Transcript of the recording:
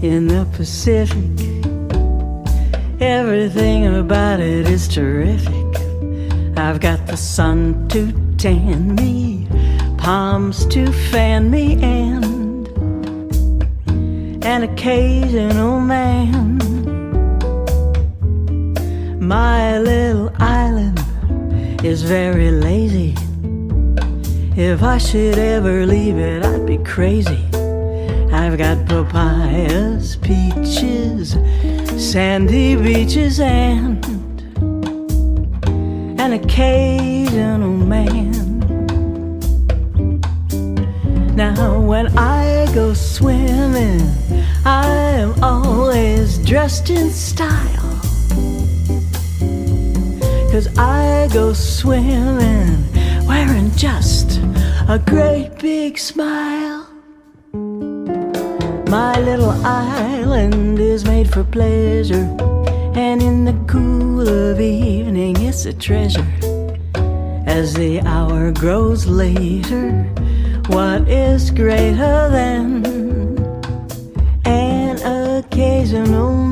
in the Pacific. Everything about it is terrific. I've got the sun to tan me, palms to fan me, and an occasional man. My little island is very lazy. If I should ever leave it, I'd be crazy. I've got papayas, peaches, sandy beaches, and an occasional man. Now when I go swimming, I am always dressed in style, 'cause I go swimming wearing just a great big smile. My little island is made for pleasure, and in the cool of evening it's a treasure. As the hour grows later, what is greater than an occasional